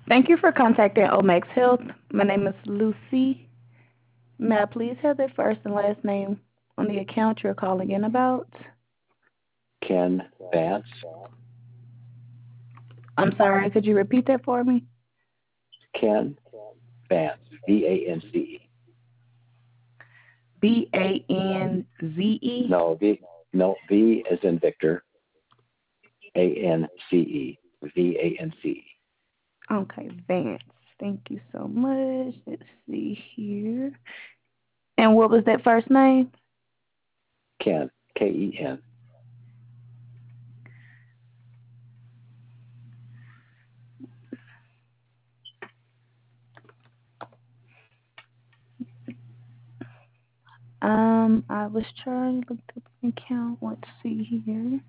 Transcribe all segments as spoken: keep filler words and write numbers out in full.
Thank you for contacting Omax Health. My name is Lucy. May I please have the first and last name on the account you're calling in about? Ken Vance. I'm sorry, could you repeat that for me? Ken Vance. V A N C E. B A N Z E? No, V. No, V as in Victor. A N C E. V A N C E. Okay, Vance. Thank you so much. Let's see here. And what was that first name? Ken. K E N. Um, I was trying to look up an account. Let's see here.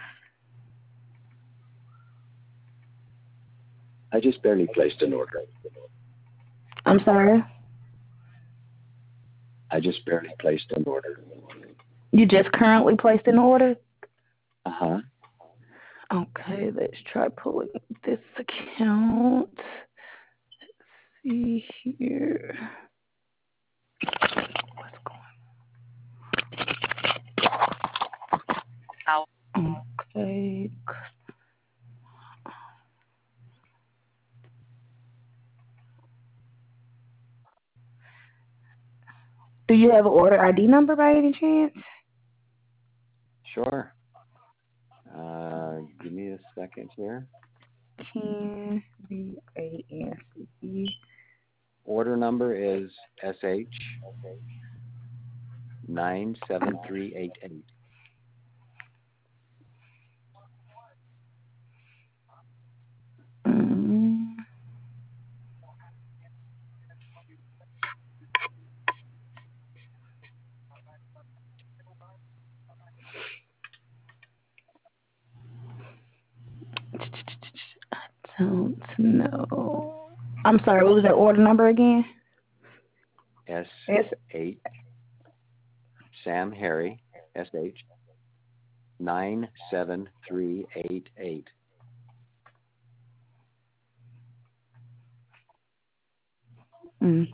I just barely placed an order. I'm sorry. I just barely placed an order. You just currently placed an order? Uh huh. Okay, let's try pulling this account. Let's see here. What's going on? Okay. Do you have an order I D number by any chance? Sure. Uh, give me a second here. Ken V A N C E. Order number is S H nine seven three eight eight. Mm. I don't know. I'm sorry, what was that order number again? S S H Sam Harry S H nine seven three eight eight. mm.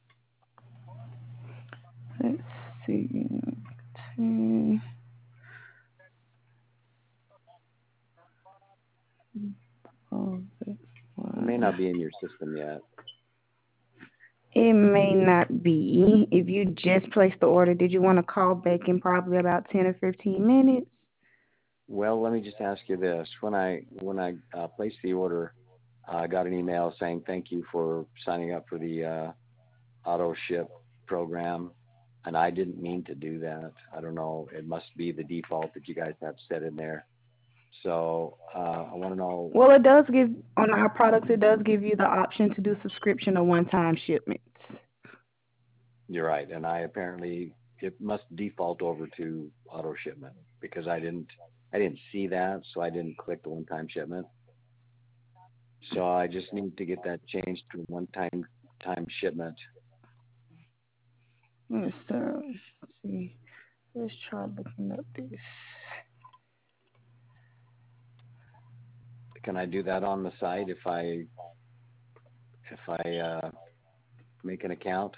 Let's see. Two. Oh, this It may one. not be in your system yet. It may not be. If you just placed the order, did you want to call back in probably about ten or fifteen minutes? Well, let me just ask you this: when I when I uh, placed the order, uh, I got an email saying thank you for signing up for the uh, auto ship program, and I didn't mean to do that. I don't know. It must be the default that you guys have set in there. So uh, I want to know. Well, it does give, on our products, it does give you the option to do subscription or one-time shipments. You're right, and I apparently it must default over to auto shipment because I didn't I didn't see that, so I didn't click the one-time shipment. So I just need to get that changed to one-time time shipment. Yes, sir. Let's see. Let's try looking up this. Can I do that on the site if I if I uh, make an account?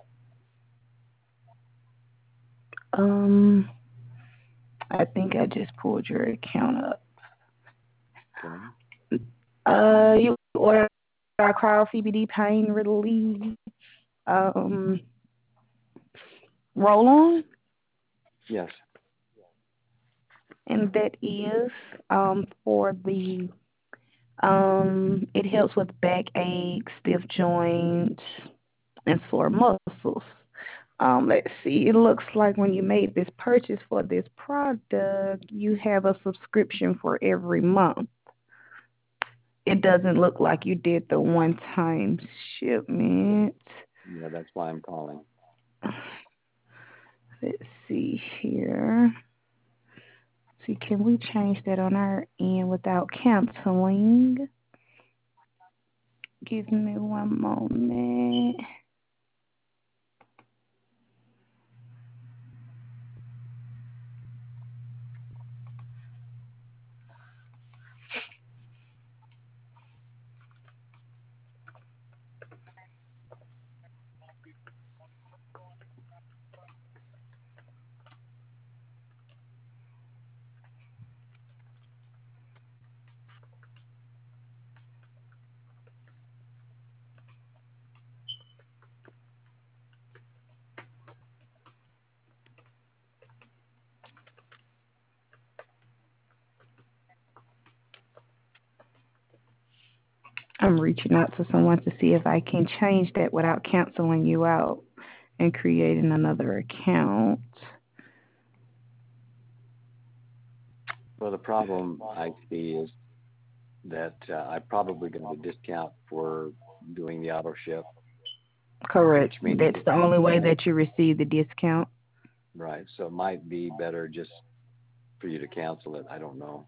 Um, I think I just pulled your account up. Okay. Uh, you ordered our cryo C B D pain relief um roll on, Yes. and that is um for the um it helps with backache, stiff joints, and sore muscles. Um, let's see. It looks like when you made this purchase for this product, you have a subscription for every month. It doesn't look like you did the one-time shipment. Yeah, that's why I'm calling. Let's see here. See, can we change that on our end without canceling? Give me one moment. I'm reaching out to someone to see if I can change that without canceling you out and creating another account. Well, the problem I see is that uh, I'm probably going to get a discount for doing the auto ship, Correct. which means That's the only way that you receive the discount. right. So it might be better just for you to cancel it. I don't know.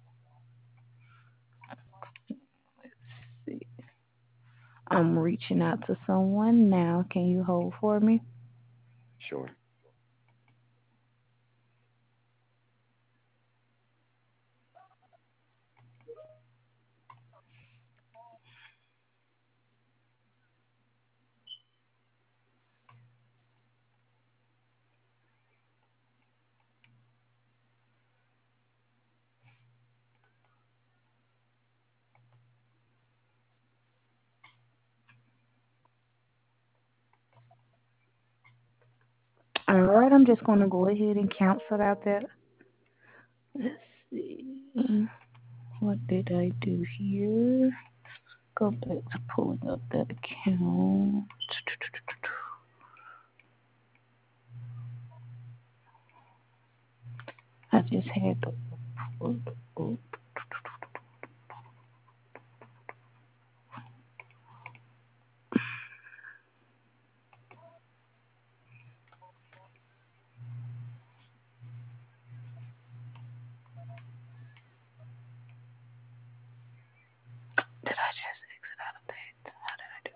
See. I'm reaching out to someone now. Can you hold for me? Sure. All right, I'm just going to go ahead and cancel out that. Let's see. What did I do here? Go back to pulling up that account. I just had to pull it up. Did I just exit out of that? How did I do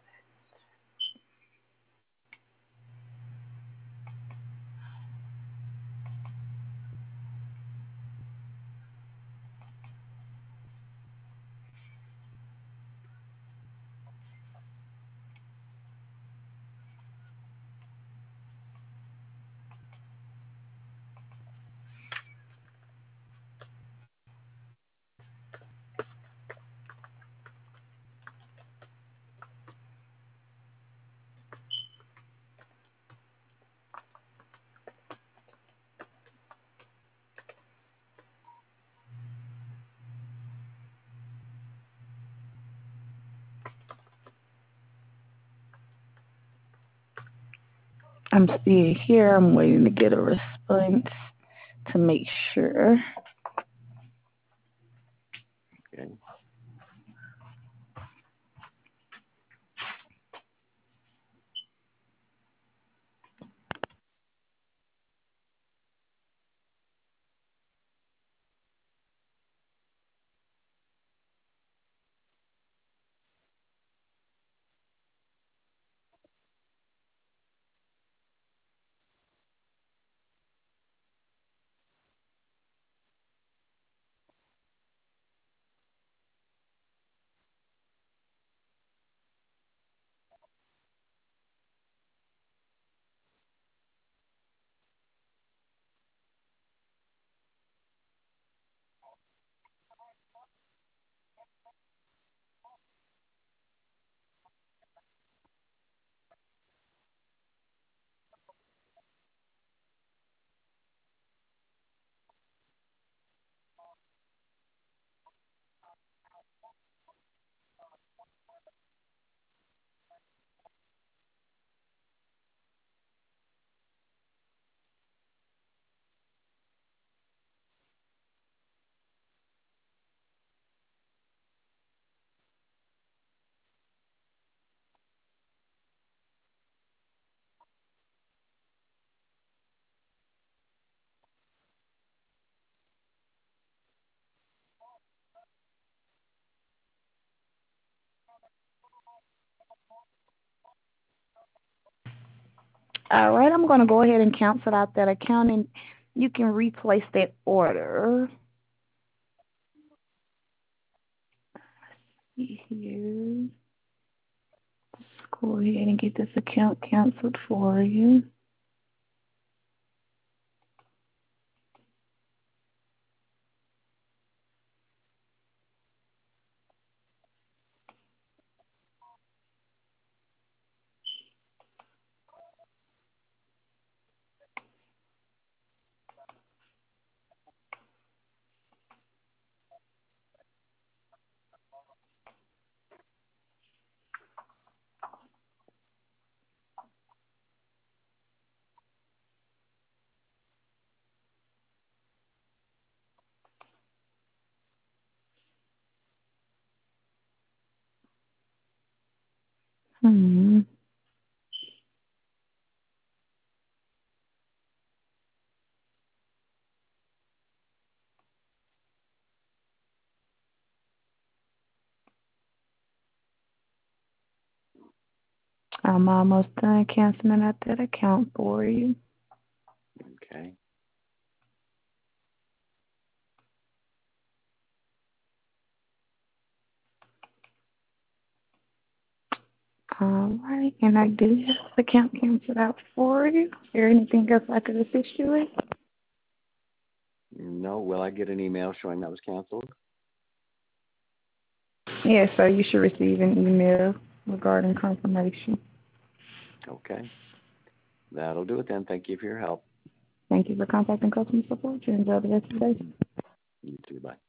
I'm still here. I'm waiting to get a response to make sure. Okay. All right, I'm going to go ahead and cancel out that account and you can replace that order. See here. Let's go ahead and get this account canceled for you. Hmm. I'm almost done canceling out that account for you. Okay. All right, and I do have the account canceled out for you. Is there anything else I could assist you with? No, will I get an email showing that was canceled? Yes, so you should receive an email regarding confirmation. Okay. That'll do it then. Thank you for your help. Thank you for contacting customer support. You enjoy the rest of the day. You too. Bye.